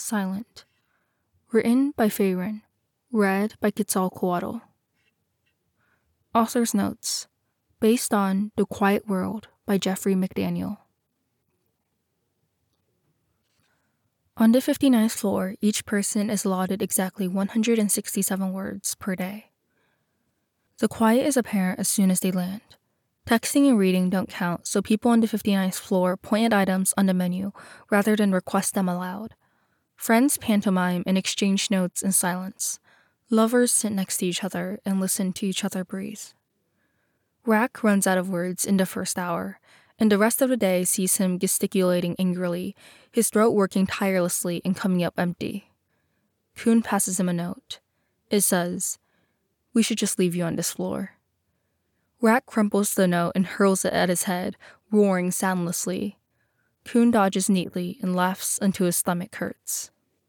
Silent. Written by Feyrin. Read by Quetzalcoatl. Author's Notes. Based on The Quiet World by Jeffrey McDaniel. On the 59th floor, each person is allotted exactly 167 words per day. The quiet is apparent as soon as they land. Texting and reading don't count, so people on the 59th floor point at items on the menu rather than request them aloud. Friends pantomime and exchange notes in silence. Lovers sit next to each other and listen to each other breathe. Rack runs out of words in the first hour, and the rest of the day sees him gesticulating angrily, his throat working tirelessly and coming up empty. Kuhn passes him a note. It says, "We should just leave you on this floor." Rack crumples the note and hurls it at his head, roaring soundlessly. Kuhn dodges neatly and laughs until his stomach hurts.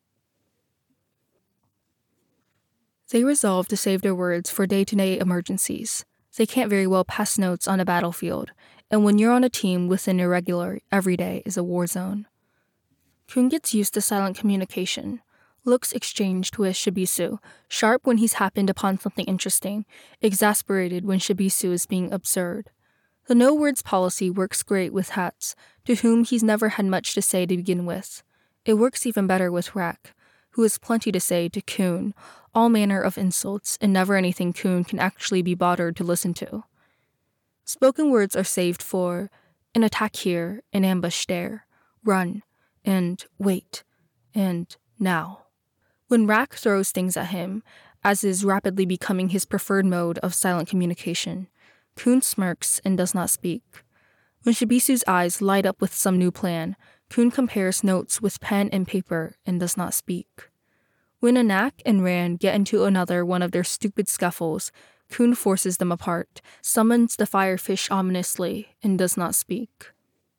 They resolve to save their words for day-to-day emergencies. They can't very well pass notes on a battlefield, and when you're on a team with an irregular, every day is a war zone. Kuhn gets used to silent communication. Looks exchanged with Shibisu, sharp when he's happened upon something interesting, exasperated when Shibisu is being absurd. The no-words policy works great with Hats, to whom he's never had much to say to begin with. It works even better with Rack, who has plenty to say to Kuhn, all manner of insults, and never anything Kuhn can actually be bothered to listen to. Spoken words are saved for an attack here, an ambush there, run, and wait, and now. When Rack throws things at him, as is rapidly becoming his preferred mode of silent communication, Kuhn smirks and does not speak. When Shibisu's eyes light up with some new plan, Kuhn compares notes with pen and paper and does not speak. When Anak and Rand get into another one of their stupid scuffles, Kuhn forces them apart, summons the firefish ominously, and does not speak.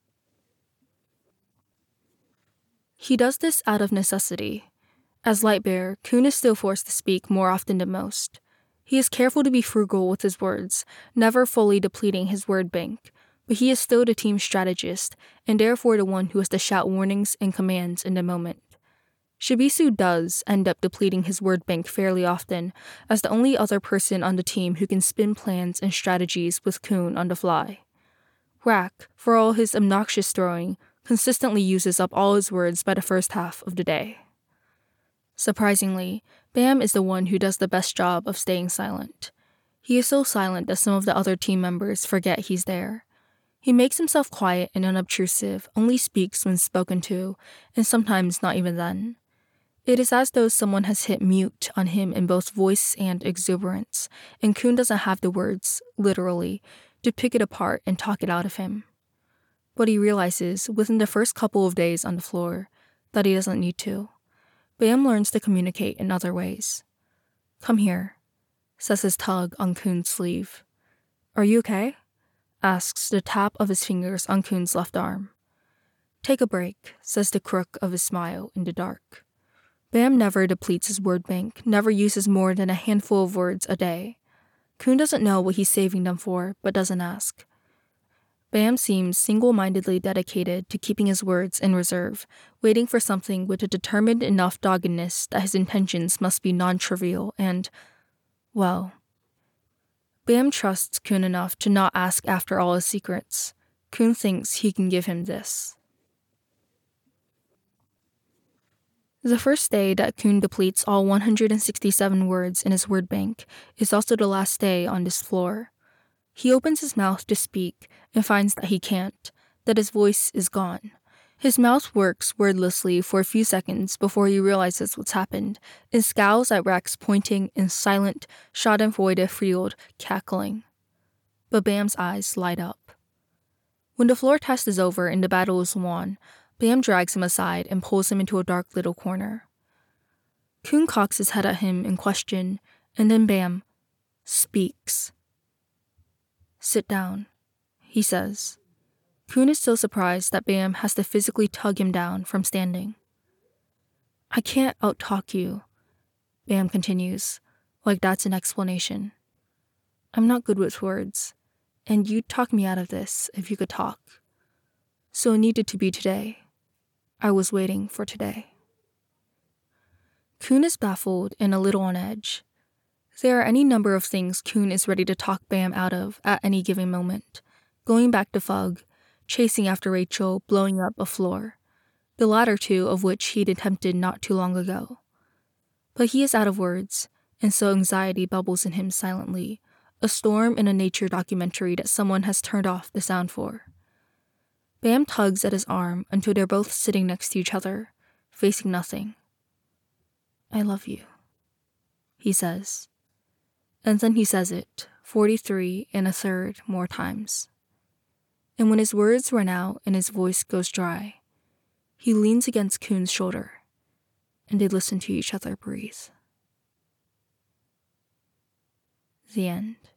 He does this out of necessity. As Lightbearer, Kuhn is still forced to speak more often than most. He is careful to be frugal with his words, never fully depleting his word bank, but he is still the team strategist, and therefore the one who has to shout warnings and commands in the moment. Shibisu does end up depleting his word bank fairly often, as the only other person on the team who can spin plans and strategies with Kuhn on the fly. Rack, for all his obnoxious throwing, consistently uses up all his words by the first half of the day. Surprisingly, Bam is the one who does the best job of staying silent. He is so silent that some of the other team members forget he's there. He makes himself quiet and unobtrusive, only speaks when spoken to, and sometimes not even then. It is as though someone has hit mute on him in both voice and exuberance, and Kuhn doesn't have the words, literally, to pick it apart and talk it out of him. But he realizes, within the first couple of days on the floor, that he doesn't need to. Bam learns to communicate in other ways. "Come here," says his tug on Kuhn's sleeve. "Are you okay?" asks the tap of his fingers on Kuhn's left arm. "Take a break," says the crook of his smile in the dark. Bam never depletes his word bank, never uses more than a handful of words a day. Kuhn doesn't know what he's saving them for, but doesn't ask. Bam seems single-mindedly dedicated to keeping his words in reserve, waiting for something with a determined enough doggedness that his intentions must be non-trivial and, well, Bam trusts Kuhn enough to not ask after all his secrets. Kuhn thinks he can give him this. The first day that Kuhn depletes all 167 words in his word bank is also the last day on this floor. He opens his mouth to speak and finds that he can't, that his voice is gone. His mouth works wordlessly for a few seconds before he realizes what's happened and scowls at Rack's pointing and silent schadenfreude-filled cackling. But Bam's eyes light up. When the floor test is over and the battle is won, Bam drags him aside and pulls him into a dark little corner. Kuhn cocks his head at him in question, and then Bam speaks. "Sit down," he says. Kuhn is so surprised that Bam has to physically tug him down from standing. "I can't out-talk you," Bam continues, like that's an explanation. "I'm not good with words, and you'd talk me out of this if you could talk. So it needed to be today. I was waiting for today." Kun is baffled and a little on edge. There are any number of things Kun is ready to talk Bam out of at any given moment. Going back to Fug, chasing after Rachel, blowing up a floor. The latter two of which he'd attempted not too long ago. But he is out of words, and so anxiety bubbles in him silently, a storm in a nature documentary that someone has turned off the sound for. Bam tugs at his arm until they're both sitting next to each other, facing nothing. "I love you," he says. And then he says it, 43 and a third more times. And when his words run out and his voice goes dry, he leans against Kun's shoulder, and they listen to each other breathe. The end.